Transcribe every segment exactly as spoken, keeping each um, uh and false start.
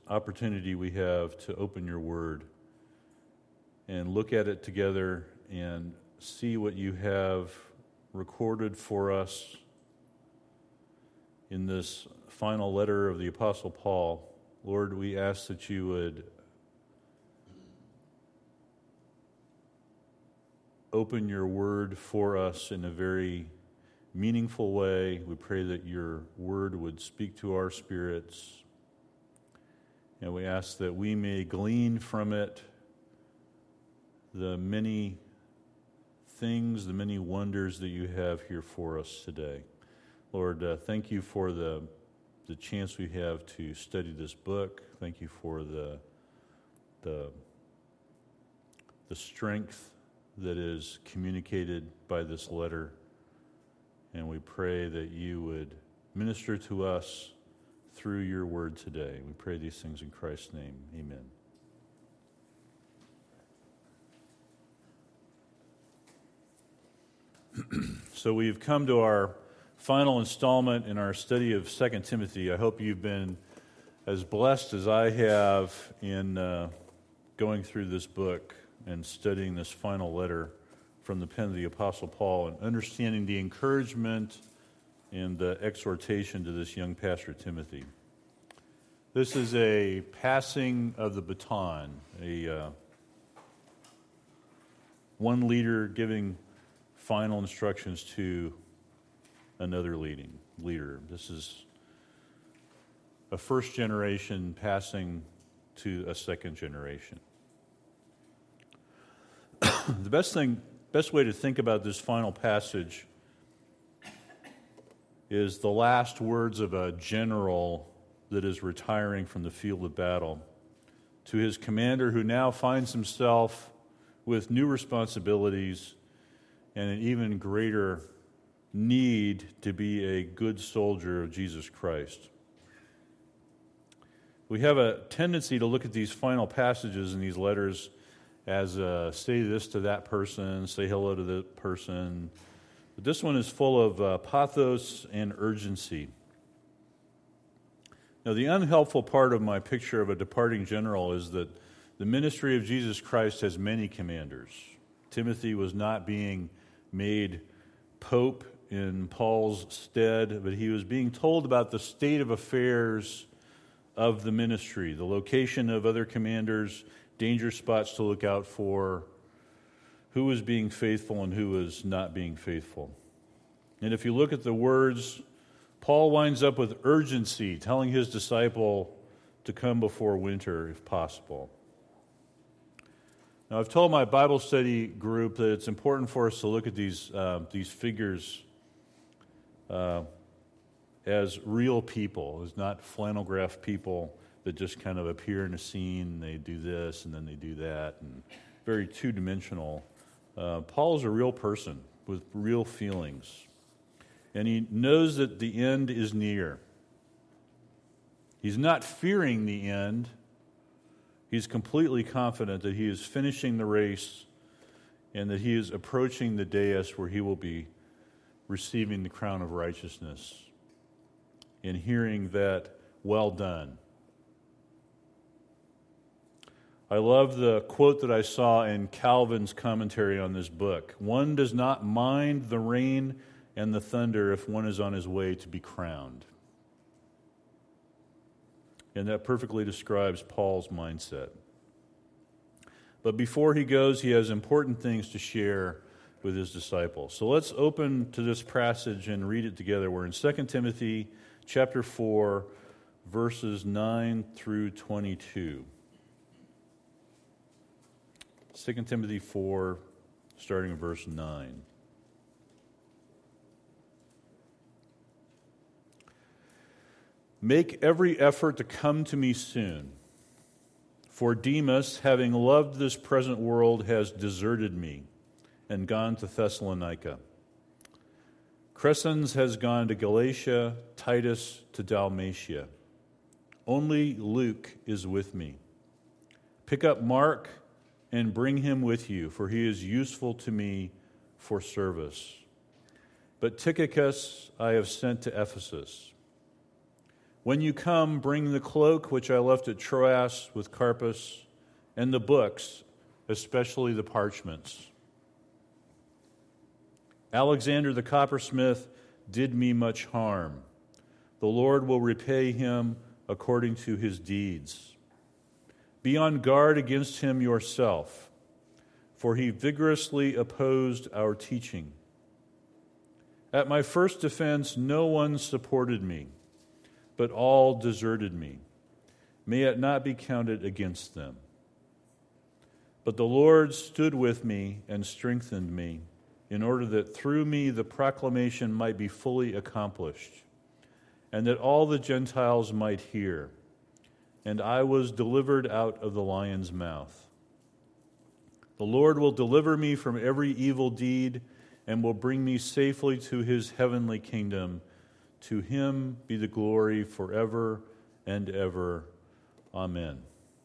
opportunity we have to open your word and look at it together and see what you have recorded for us in this final letter of the Apostle Paul. Lord, we ask that you would open your word for us in a very meaningful way. We pray that your word would speak to our spirits, and we ask that we may glean from it the many things, the many wonders that you have here for us today. Lord, uh, thank you for the the chance we have to study this book. Thank you for the the the strength that is communicated by this letter. And we pray that you would minister to us through your word today. We pray these things in Christ's name. Amen. So we've come to our final installment in our study of Second Timothy. I hope you've been as blessed as I have in uh, going through this book and studying this final letter from the pen of the Apostle Paul and understanding the encouragement and the exhortation to this young pastor Timothy. This is a passing of the baton, a uh, one leader giving final instructions to another leading leader. This is a first generation passing to a second generation. The best thing, best way to think about this final passage is the last words of a general that is retiring from the field of battle to his commander, who now finds himself with new responsibilities and an even greater need to be a good soldier of Jesus Christ. We have a tendency to look at these final passages in these letters as uh, say this to that person, say hello to that person. But this one is full of uh, pathos and urgency. Now, the unhelpful part of my picture of a departing general is that the ministry of Jesus Christ has many commanders. Timothy was not being made pope in Paul's stead, but he was being told about the state of affairs of the ministry, the location of other commanders, danger spots to look out for, who was being faithful and who was not being faithful. And if you look at the words, Paul winds up with urgency, telling his disciple to come before winter if possible. Now, I've told my Bible study group that it's important for us to look at these uh, these figures uh, as real people, as not flannel graph people that just kind of appear in a scene, and they do this and then they do that, and very two-dimensional. Uh, Paul is a real person with real feelings, and he knows that the end is near. He's not fearing the end. He's completely confident that he is finishing the race and that he is approaching the dais where he will be receiving the crown of righteousness and hearing that, well done. I love the quote that I saw in Calvin's commentary on this book. One does not mind the rain and the thunder if one is on his way to be crowned. And that perfectly describes Paul's mindset. But before he goes, he has important things to share with his disciples. So let's open to this passage and read it together. We're in Second Timothy chapter four, verses nine through twenty-two. Second Timothy four, starting in verse nine. Make every effort to come to me soon, for Demas, having loved this present world, has deserted me and gone to Thessalonica. Crescens has gone to Galatia, Titus to Dalmatia. Only Luke is with me. Pick up Mark and bring him with you, for he is useful to me for service. But Tychicus I have sent to Ephesus. When you come, bring the cloak which I left at Troas with Carpus, and the books, especially the parchments. Alexander the coppersmith did me much harm. The Lord will repay him according to his deeds. Be on guard against him yourself, for he vigorously opposed our teaching. At my first defense, no one supported me, but all deserted me. May it not be counted against them. But the Lord stood with me and strengthened me, in order that through me the proclamation might be fully accomplished, and that all the Gentiles might hear. And I was delivered out of the lion's mouth. The Lord will deliver me from every evil deed and will bring me safely to his heavenly kingdom. To him be the glory forever and ever. Amen.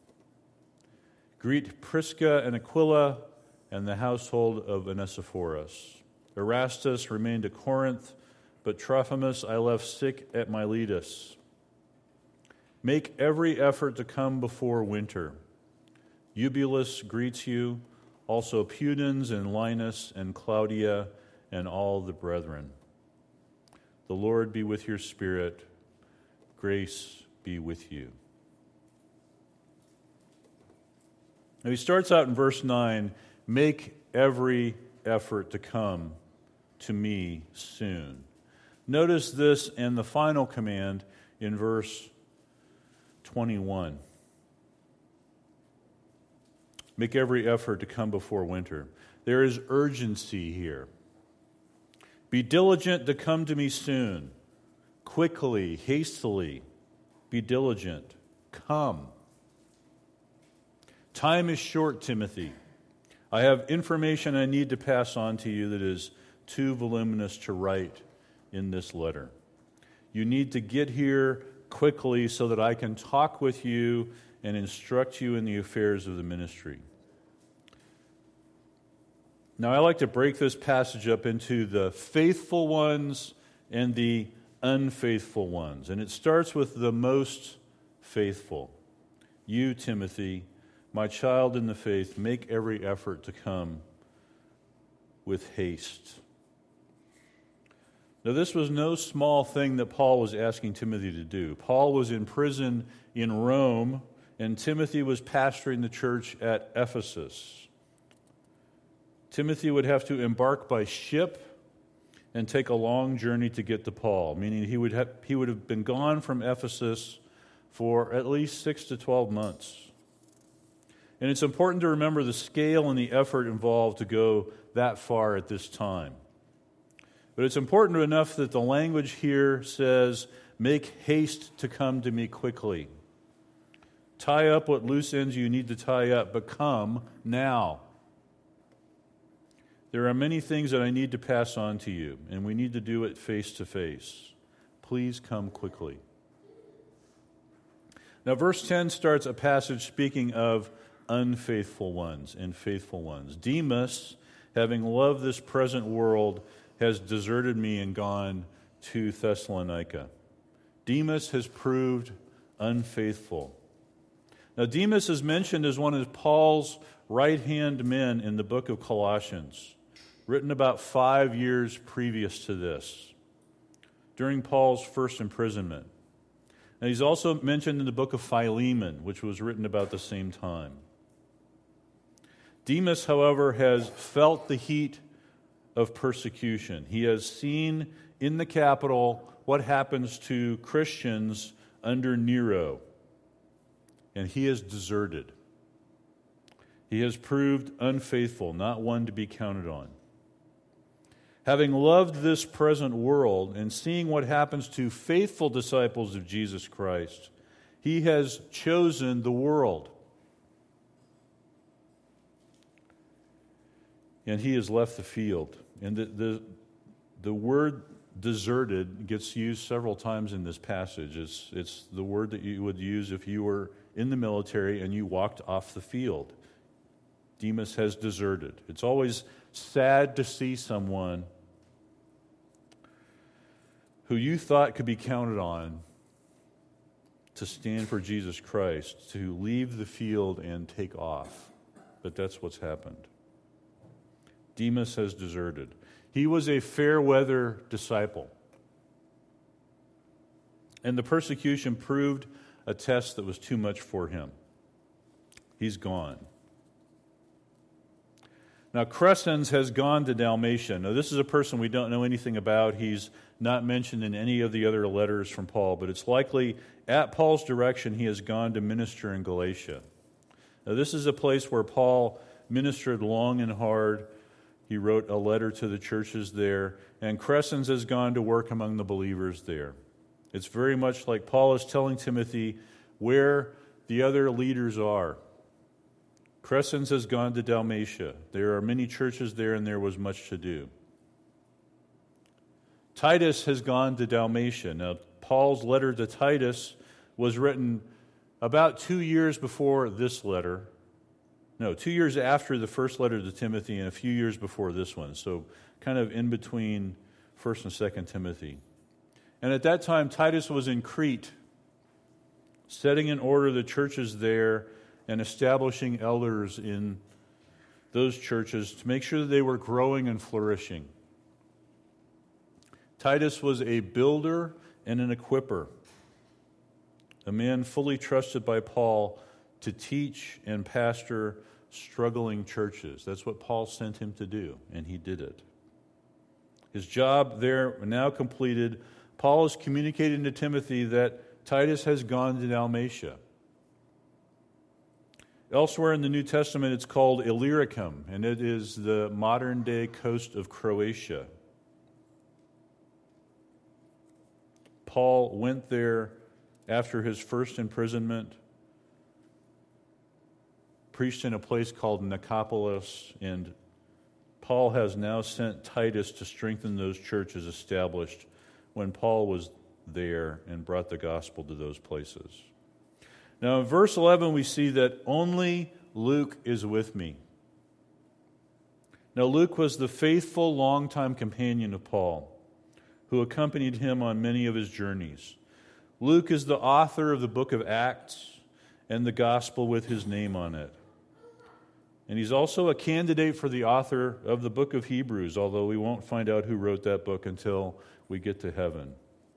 Greet Prisca and Aquila and the household of Onesiphorus. Erastus remained at Corinth, but Trophimus I left sick at Miletus. Make every effort to come before winter. Eubulus greets you, also Pudens and Linus and Claudia and all the brethren. The Lord be with your spirit. Grace be with you. Now he starts out in verse nine, make every effort to come to me soon. Notice this and the final command in verse twenty-one. Make every effort to come before winter. There is urgency here. Be diligent to come to me soon. Quickly, hastily, be diligent. Come. Time is short, Timothy. I have information I need to pass on to you that is too voluminous to write in this letter. You need to get here quickly so that I can talk with you and instruct you in the affairs of the ministry. Now, I like to break this passage up into the faithful ones and the unfaithful ones. And it starts with the most faithful. You, Timothy, my child in the faith, make every effort to come with haste. Now, this was no small thing that Paul was asking Timothy to do. Paul was in prison in Rome, and Timothy was pastoring the church at Ephesus. Timothy would have to embark by ship and take a long journey to get to Paul, meaning he would have, he would have been gone from Ephesus for at least six to twelve months. And it's important to remember the scale and the effort involved to go that far at this time. But it's important enough that the language here says, make haste to come to me quickly. Tie up what loose ends you need to tie up, but come now. There are many things that I need to pass on to you, and we need to do it face to face. Please come quickly. Now, verse ten starts a passage speaking of unfaithful ones and faithful ones. Demas, having loved this present world, has deserted me and gone to Thessalonica. Demas has proved unfaithful. Now, Demas is mentioned as one of Paul's right-hand men in the book of Colossians, written about five years previous to this, during Paul's first imprisonment. And he's also mentioned in the book of Philemon, which was written about the same time. Demas, however, has felt the heat of persecution. He has seen in the capital what happens to Christians under Nero, and he has deserted. He has proved unfaithful, not one to be counted on. Having loved this present world and seeing what happens to faithful disciples of Jesus Christ, he has chosen the world. And he has left the field. And the, the, the word deserted gets used several times in this passage. It's, it's the word that you would use if you were in the military and you walked off the field. Demas has deserted. It's always sad to see someone who you thought could be counted on to stand for Jesus Christ, to leave the field and take off. But that's what's happened. Demas has deserted. He was a fair-weather disciple. And the persecution proved a test that was too much for him. He's gone. Now, Crescens has gone to Dalmatia. Now, this is a person we don't know anything about. He's not mentioned in any of the other letters from Paul, but it's likely at Paul's direction he has gone to minister in Galatia. Now, this is a place where Paul ministered long and hard. He wrote a letter to the churches there, and Crescens has gone to work among the believers there. It's very much like Paul is telling Timothy where the other leaders are. Crescens has gone to Dalmatia. There are many churches there, and there was much to do. Titus has gone to Dalmatia. Now, Paul's letter to Titus was written about two years before this letter. No, two years after the first letter to Timothy and a few years before this one. So kind of in between First and Second Timothy. And at that time, Titus was in Crete, setting in order the churches there and establishing elders in those churches to make sure that they were growing and flourishing. Titus was a builder and an equipper, a man fully trusted by Paul to teach and pastor struggling churches. That's what Paul sent him to do, and he did it. His job there now completed, Paul is communicating to Timothy that Titus has gone to Dalmatia. Elsewhere in the New Testament, it's called Illyricum, and it is the modern-day coast of Croatia. Paul went there after his first imprisonment, preached in a place called Nicopolis, and Paul has now sent Titus to strengthen those churches established when Paul was there and brought the gospel to those places. Now, in verse eleven, we see that only Luke is with me. Now, Luke was the faithful, longtime companion of Paul, who accompanied him on many of his journeys. Luke is the author of the book of Acts and the gospel with his name on it. And he's also a candidate for the author of the book of Hebrews, although we won't find out who wrote that book until we get to heaven.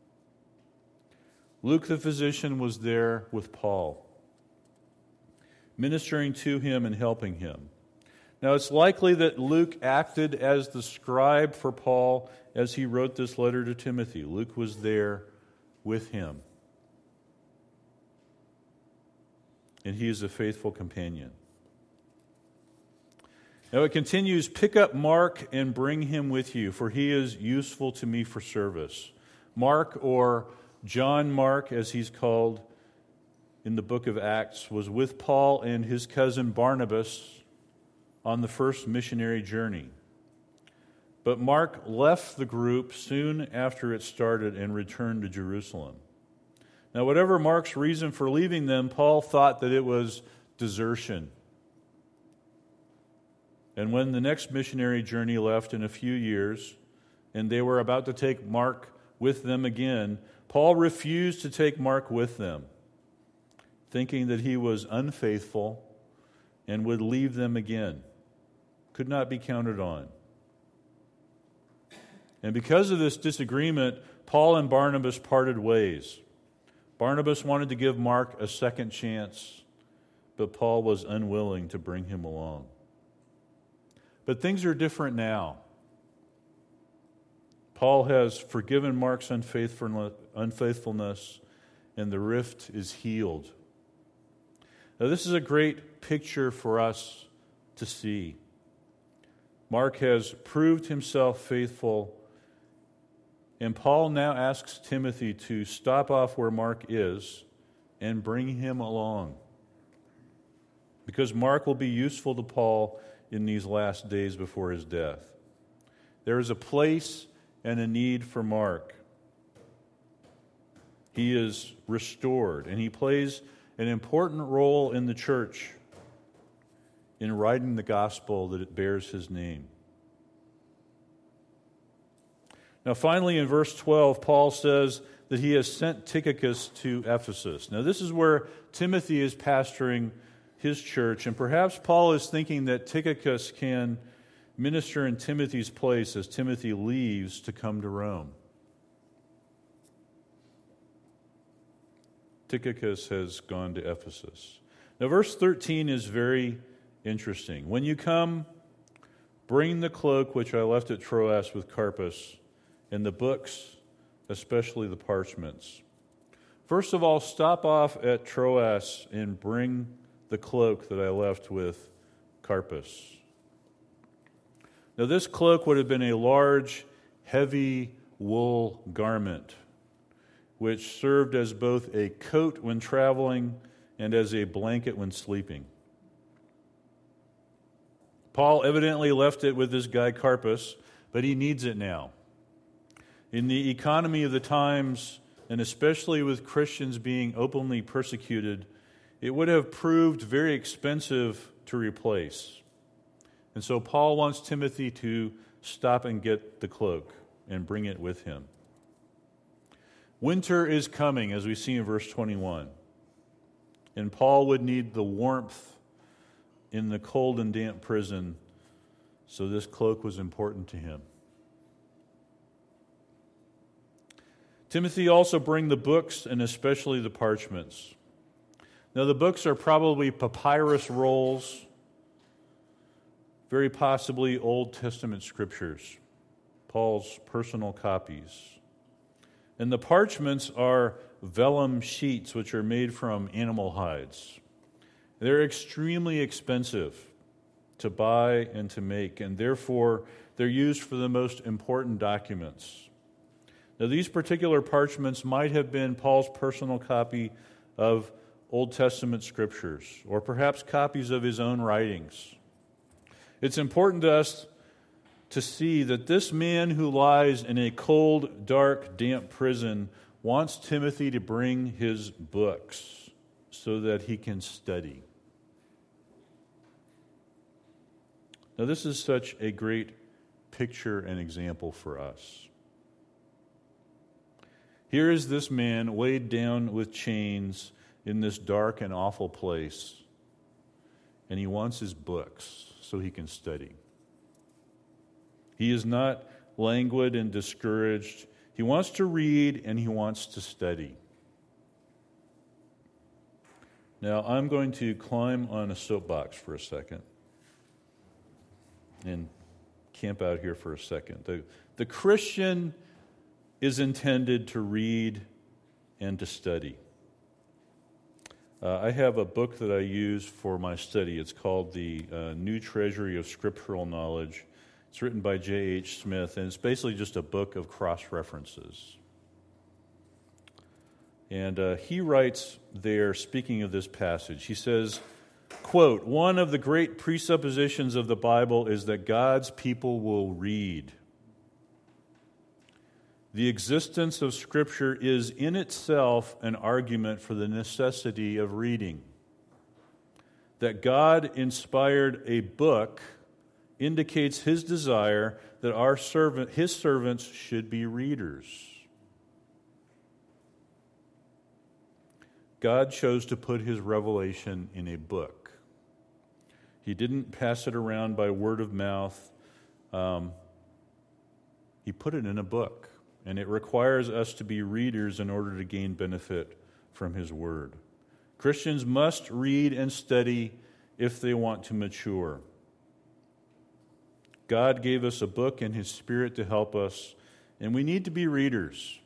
Luke the physician was there with Paul, ministering to him and helping him. Now, it's likely that Luke acted as the scribe for Paul as he wrote this letter to Timothy. Luke was there with him. And he is a faithful companion. Now it continues, pick up Mark and bring him with you, for he is useful to me for service. Mark, or John Mark, as he's called in the book of Acts, was with Paul and his cousin Barnabas on the first missionary journey. But Mark left the group soon after it started and returned to Jerusalem. Now, whatever Mark's reason for leaving them, Paul thought that it was desertion. And when the next missionary journey left in a few years, and they were about to take Mark with them again, Paul refused to take Mark with them, thinking that he was unfaithful and would leave them again. Could not be counted on. And because of this disagreement, Paul and Barnabas parted ways. Barnabas wanted to give Mark a second chance, but Paul was unwilling to bring him along. But things are different now. Paul has forgiven Mark's unfaithfulness, and the rift is healed. Now, this is a great picture for us to see. Mark has proved himself faithful, and Paul now asks Timothy to stop off where Mark is and bring him along, because Mark will be useful to Paul in these last days before his death. There is a place and a need for Mark. He is restored, and he plays an important role in the church in writing the gospel that it bears his name. Now, finally, in verse twelve, Paul says that he has sent Tychicus to Ephesus. Now, this is where Timothy is pastoring his church, and perhaps Paul is thinking that Tychicus can minister in Timothy's place as Timothy leaves to come to Rome. Tychicus has gone to Ephesus. Now, verse thirteen is very interesting. When you come, bring the cloak which I left at Troas with Carpus, and the books, especially the parchments. First of all, stop off at Troas and bring the cloak that I left with Carpus. Now, this cloak would have been a large, heavy wool garment, which served as both a coat when traveling and as a blanket when sleeping. Paul evidently left it with this guy Carpus, but he needs it now. In the economy of the times, and especially with Christians being openly persecuted, it would have proved very expensive to replace. And so Paul wants Timothy to stop and get the cloak and bring it with him. Winter is coming, as we see in verse twenty-one. And Paul would need the warmth in the cold and damp prison, so this cloak was important to him. Timothy also bring the books, and especially the parchments. Now, the books are probably papyrus rolls, very possibly Old Testament scriptures, Paul's personal copies. And the parchments are vellum sheets, which are made from animal hides. They're extremely expensive to buy and to make, and therefore they're used for the most important documents. Now, these particular parchments might have been Paul's personal copy of Old Testament scriptures, or perhaps copies of his own writings. It's important to us to see that this man who lies in a cold, dark, damp prison wants Timothy to bring his books so that he can study. Now, this is such a great picture and example for us. Here is this man weighed down with chains in this dark and awful place, and he wants his books so he can study. He is not languid and discouraged. He wants to read and he wants to study. Now, I'm going to climb on a soapbox for a second and camp out here for a second. The, the Christian is intended to read and to study. Uh, I have a book that I use for my study. It's called The uh, New Treasury of Scriptural Knowledge. It's written by J H Smith, and it's basically just a book of cross-references. And uh, he writes there, speaking of this passage, he says, quote, "One of the great presuppositions of the Bible is that God's people will read. The existence of Scripture is in itself an argument for the necessity of reading. That God inspired a book indicates his desire that our servant, his servants should be readers. God chose to put his revelation in a book. He didn't pass it around by word of mouth. Um, he put it in a book. And it requires us to be readers in order to gain benefit from his word. Christians must read and study if they want to mature. God gave us a book and his Spirit to help us, and we need to be readers.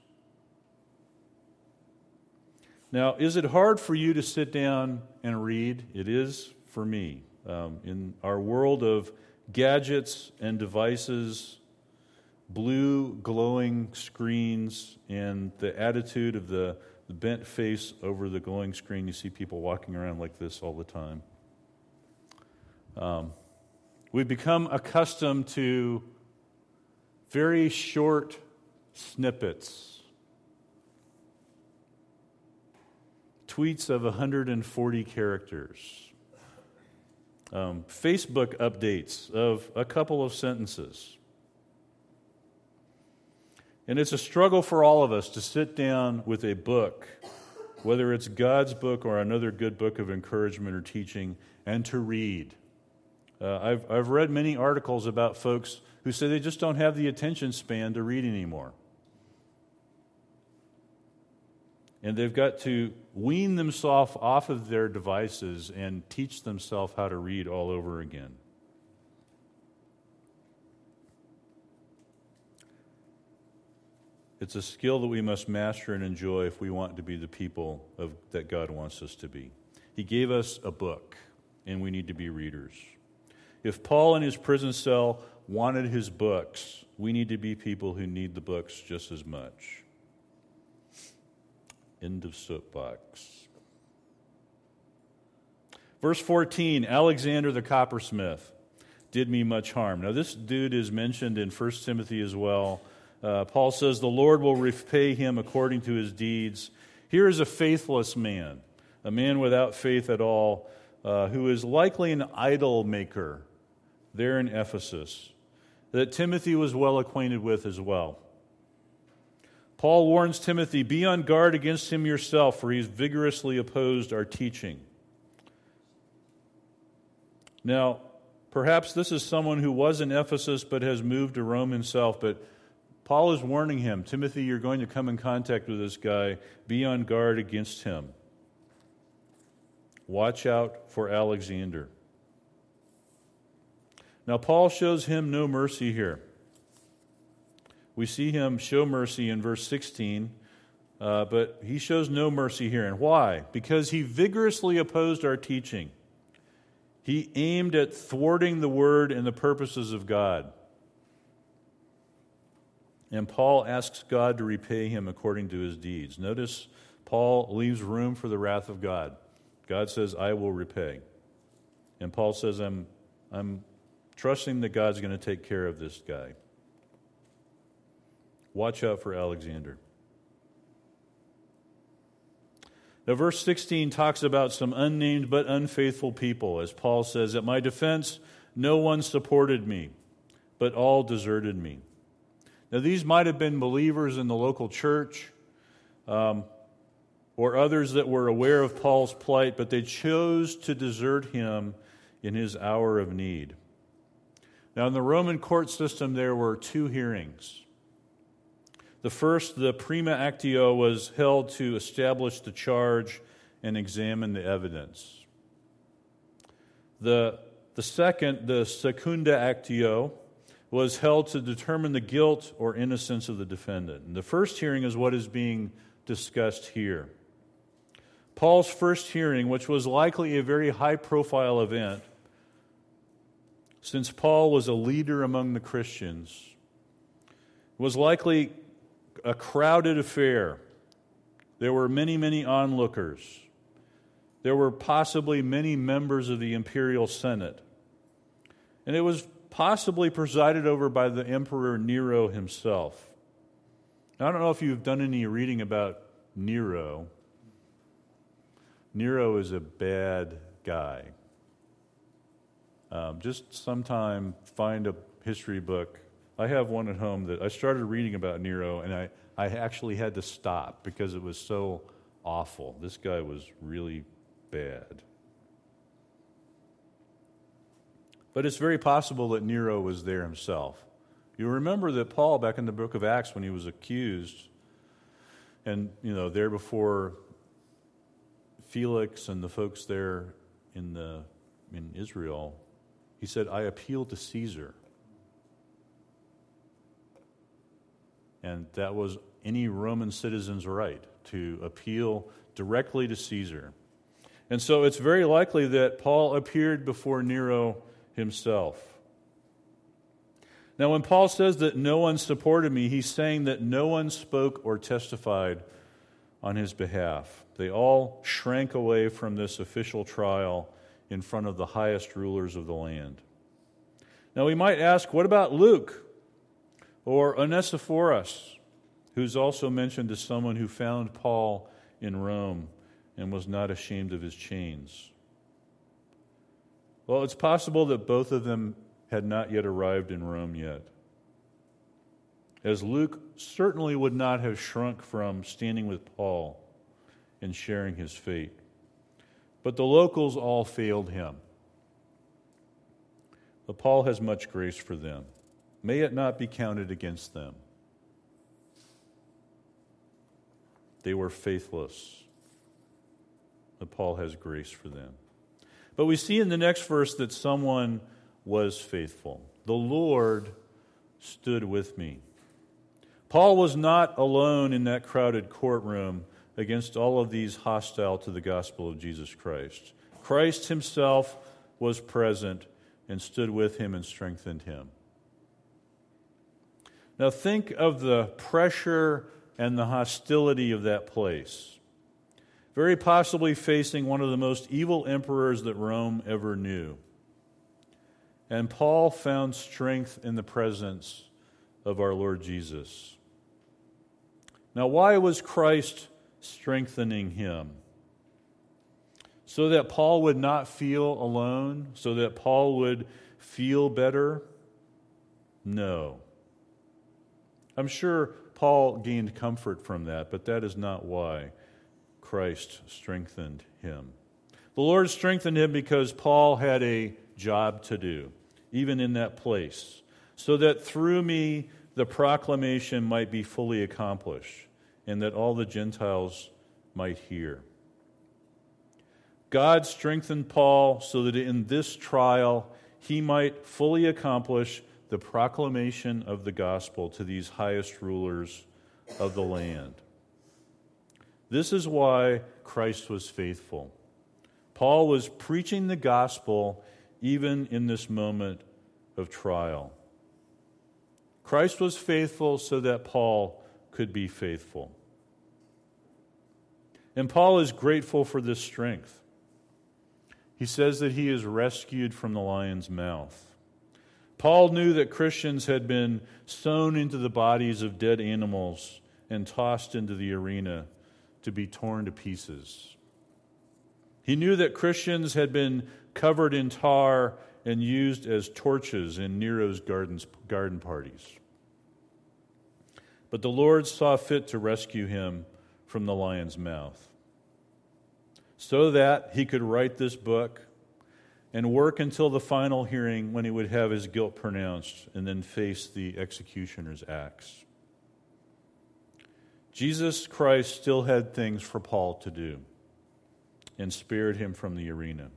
Now, is it hard for you to sit down and read? It is for me. Um, in our world of gadgets and devices, blue glowing screens, and the attitude of the, the bent face over the glowing screen, you see people walking around like this all the time. Um, we've become accustomed to very short snippets, tweets of one hundred forty characters, um, Facebook updates of a couple of sentences. And it's a struggle for all of us to sit down with a book, whether it's God's book or another good book of encouragement or teaching, and to read. Uh, I've, I've read many articles about folks who say they just don't have the attention span to read anymore. And they've got to wean themselves off of their devices and teach themselves how to read all over again. It's a skill that we must master and enjoy if we want to be the people of, that God wants us to be. He gave us a book, and we need to be readers. If Paul in his prison cell wanted his books, we need to be people who need the books just as much. End of soapbox. Verse fourteen, Alexander the coppersmith did me much harm. Now this dude is mentioned in First Timothy as well. Uh, Paul says, the Lord will repay him according to his deeds. Here is a faithless man, a man without faith at all, uh, who is likely an idol maker there in Ephesus, that Timothy was well acquainted with as well. Paul warns Timothy, be on guard against him yourself, for he's vigorously opposed our teaching. Now, perhaps this is someone who was in Ephesus but has moved to Rome himself, but Paul is warning him, Timothy, you're going to come in contact with this guy. Be on guard against him. Watch out for Alexander. Now, Paul shows him no mercy here. We see him show mercy in verse sixteen, uh, but he shows no mercy here. And why? Because he vigorously opposed our teaching. He aimed at thwarting the word and the purposes of God. And Paul asks God to repay him according to his deeds. Notice Paul leaves room for the wrath of God. God says, I will repay. And Paul says, I'm, I'm trusting that God's going to take care of this guy. Watch out for Alexander. Now, verse sixteen talks about some unnamed but unfaithful people. As Paul says, at my defense, no one supported me, but all deserted me. Now, these might have been believers in the local church um, or others that were aware of Paul's plight, but they chose to desert him in his hour of need. Now, in the Roman court system, there were two hearings. The first, the prima actio, was held to establish the charge and examine the evidence. The, the second, the secunda actio, was held to determine the guilt or innocence of the defendant. And the first hearing is what is being discussed here. Paul's first hearing, which was likely a very high-profile event, since Paul was a leader among the Christians, was likely a crowded affair. There were many, many onlookers. There were possibly many members of the imperial senate. And it was possibly presided over by the Emperor Nero himself. Now, I don't know if you've done any reading about Nero. Nero is a bad guy. Um, just sometime find a history book. I have one at home that I started reading about Nero, and I, I actually had to stop because it was so awful. This guy was really bad. But it's very possible that Nero was there himself. You remember that Paul, back in the book of Acts, when he was accused, and, you know, there before Felix and the folks there in the in Israel, he said, I appeal to Caesar. And that was any Roman citizen's right, to appeal directly to Caesar. And so it's very likely that Paul appeared before Nero himself. Now, when Paul says that no one supported me, he's saying that no one spoke or testified on his behalf. They all shrank away from this official trial in front of the highest rulers of the land. Now, we might ask, what about Luke or Onesiphorus, who's also mentioned as someone who found Paul in Rome and was not ashamed of his chains? Well, it's possible that both of them had not yet arrived in Rome yet. as Luke certainly would not have shrunk from standing with Paul and sharing his fate. But the locals all failed him. But Paul has much grace for them. May it not be counted against them. They were faithless, but Paul has grace for them. But we see in the next verse that someone was faithful. The Lord stood with me. Paul was not alone in that crowded courtroom against all of these hostile to the gospel of Jesus Christ. Christ himself was present and stood with him and strengthened him. Now think of the pressure and the hostility of that place. Very possibly facing one of the most evil emperors that Rome ever knew. And Paul found strength in the presence of our Lord Jesus. Now, why was Christ strengthening him? So that Paul would not feel alone? So that Paul would feel better? No. I'm sure Paul gained comfort from that, but that is not why Christ strengthened him. The Lord strengthened him because Paul had a job to do, even in that place, so that through me the proclamation might be fully accomplished and that all the Gentiles might hear. God strengthened Paul so that in this trial he might fully accomplish the proclamation of the gospel to these highest rulers of the land. This is why Christ was faithful. Paul was preaching the gospel even in this moment of trial. Christ was faithful so that Paul could be faithful. And Paul is grateful for this strength. He says that he is rescued from the lion's mouth. Paul knew that Christians had been sewn into the bodies of dead animals and tossed into the arena to be torn to pieces. He knew that Christians had been covered in tar and used as torches in Nero's gardens, garden parties. But the Lord saw fit to rescue him from the lion's mouth so that he could write this book and work until the final hearing when he would have his guilt pronounced and then face the executioner's axe. Jesus Christ still had things for Paul to do and spared him from the arena.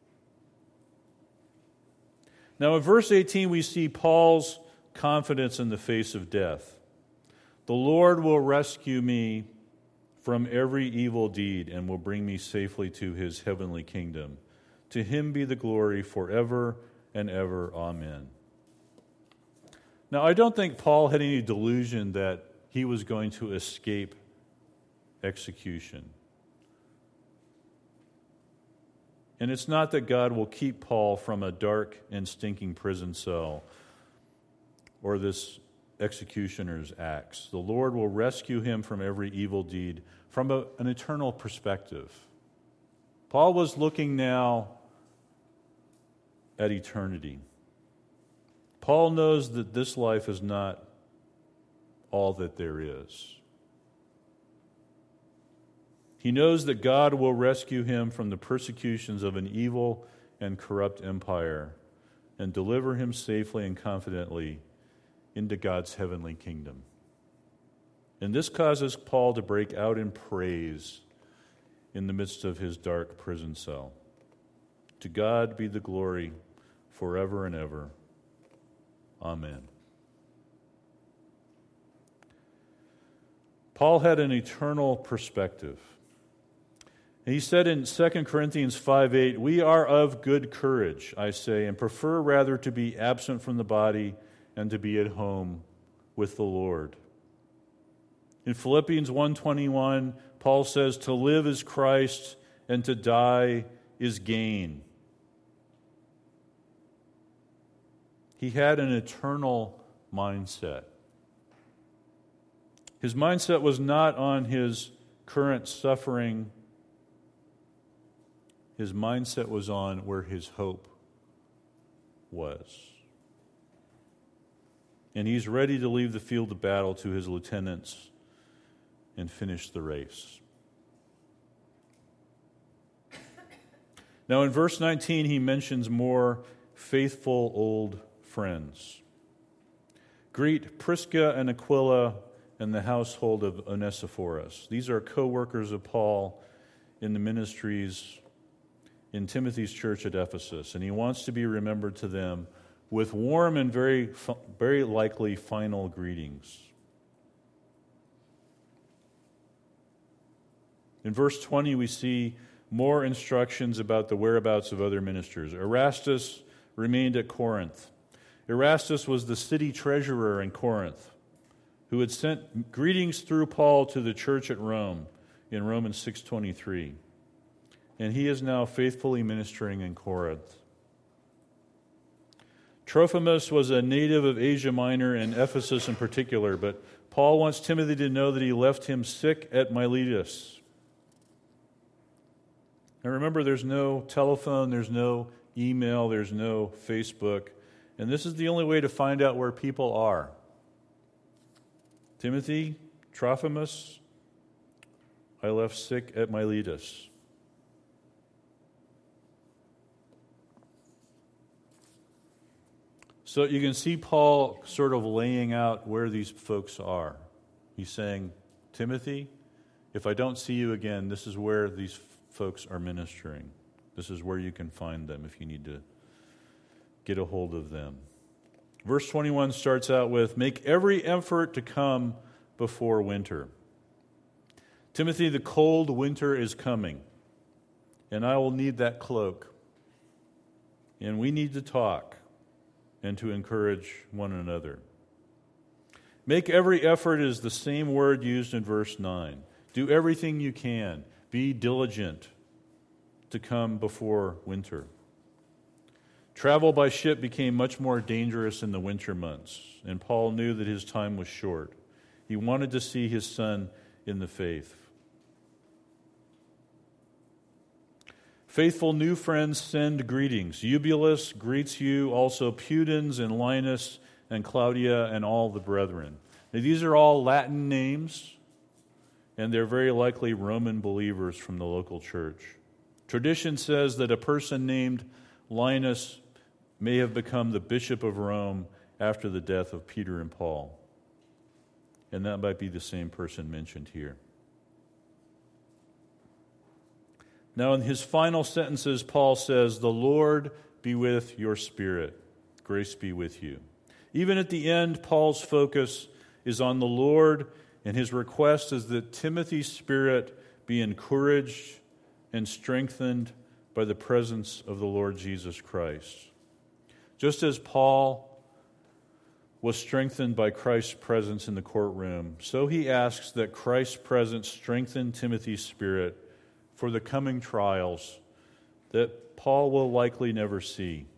Now in verse eighteen we see Paul's confidence in the face of death. The Lord will rescue me from every evil deed and will bring me safely to his heavenly kingdom. To him be the glory forever and ever. Amen. Now, I don't think Paul had any delusion that he was going to escape execution. And it's not that God will keep Paul from a dark and stinking prison cell or this executioner's axe. The Lord will rescue him from every evil deed from a, an eternal perspective. Paul was looking now at eternity. Paul knows that this life is not all that there is. He knows that God will rescue him from the persecutions of an evil and corrupt empire and deliver him safely and confidently into God's heavenly kingdom. And this causes Paul to break out in praise in the midst of his dark prison cell. To God be the glory forever and ever. Amen. Paul had an eternal perspective. And he said in Second Corinthians five eight, "We are of good courage, I say, and prefer rather to be absent from the body and to be at home with the Lord." In Philippians one twenty-one, Paul says, "To live is Christ, and to die is gain." He had an eternal mindset. His mindset was not on his current suffering. His mindset was on where his hope was. and he's ready to leave the field of battle to his lieutenants and finish the race. Now in verse nineteen, he mentions more faithful old friends. Greet Prisca and Aquila and the household of Onesiphorus. These are co-workers of Paul in the ministries in Timothy's church at Ephesus, and he wants to be remembered to them with warm and very, very likely final greetings. In verse twenty, we see more instructions about the whereabouts of other ministers. Erastus remained at Corinth. Erastus was the city treasurer in Corinth, who had sent greetings through Paul to the church at Rome in Romans six twenty-three. And he is now faithfully ministering in Corinth. Trophimus was a native of Asia Minor and Ephesus in particular, but Paul wants Timothy to know that he left him sick at Miletus. Now remember, there's no telephone, there's no email, there's no Facebook, and this is the only way to find out where people are. Timothy, Trophimus, I left sick at Miletus. So you can see Paul sort of laying out where these folks are. He's saying, Timothy, if I don't see you again, this is where these folks are ministering. This is where you can find them if you need to get a hold of them. Verse twenty-one starts out with, make every effort to come before winter. Timothy, the cold winter is coming, and I will need that cloak. And we need to talk and to encourage one another. Make every effort is the same word used in verse nine. Do everything you can. Be diligent to come before winter. Travel by ship became much more dangerous in the winter months, and Paul knew that his time was short. He wanted to see his son in the faith. Faithful new friends send greetings. Eubulus greets you, also Pudens and Linus and Claudia and all the brethren. Now, these are all Latin names, and they're very likely Roman believers from the local church. Tradition says that a person named Linus may have become the bishop of Rome after the death of Peter and Paul. And that might be the same person mentioned here. Now, in his final sentences, Paul says, the Lord be with your spirit. Grace be with you. Even at the end, Paul's focus is on the Lord, and his request is that Timothy's spirit be encouraged and strengthened by the presence of the Lord Jesus Christ. Just as Paul was strengthened by Christ's presence in the courtroom, so he asks that Christ's presence strengthen Timothy's spirit for the coming trials that Paul will likely never see.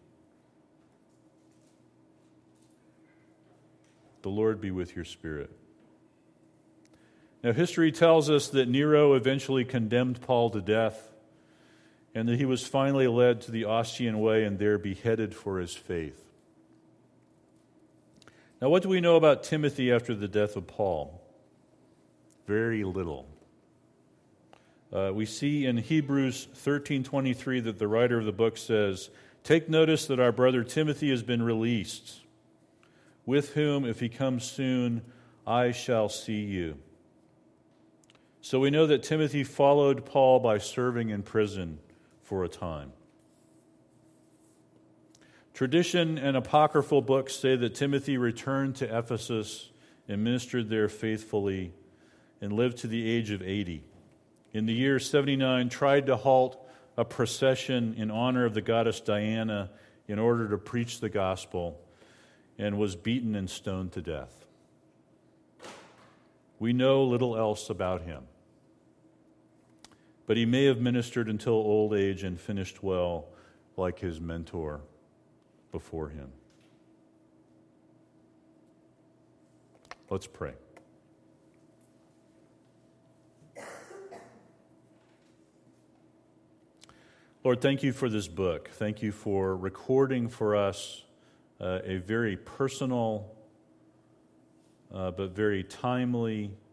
The Lord be with your spirit. Now, history tells us that Nero eventually condemned Paul to death, and that he was finally led to the Ostian Way and there beheaded for his faith. Now, what do we know about Timothy after the death of Paul? Very little. Uh, we see in Hebrews thirteen twenty-three that the writer of the book says, take notice that our brother Timothy has been released, with whom, if he comes soon, I shall see you. So we know that Timothy followed Paul by serving in prison for a time. Tradition and apocryphal books say that Timothy returned to Ephesus and ministered there faithfully and lived to the age of eighty. In the year seventy-nine, tried to halt a procession in honor of the goddess Diana in order to preach the gospel, and was beaten and stoned to death. We know little else about him, but he may have ministered until old age and finished well, like his mentor before him. Let's pray. Lord, thank you for this book. Thank you for recording for us uh, a very personal uh, but very timely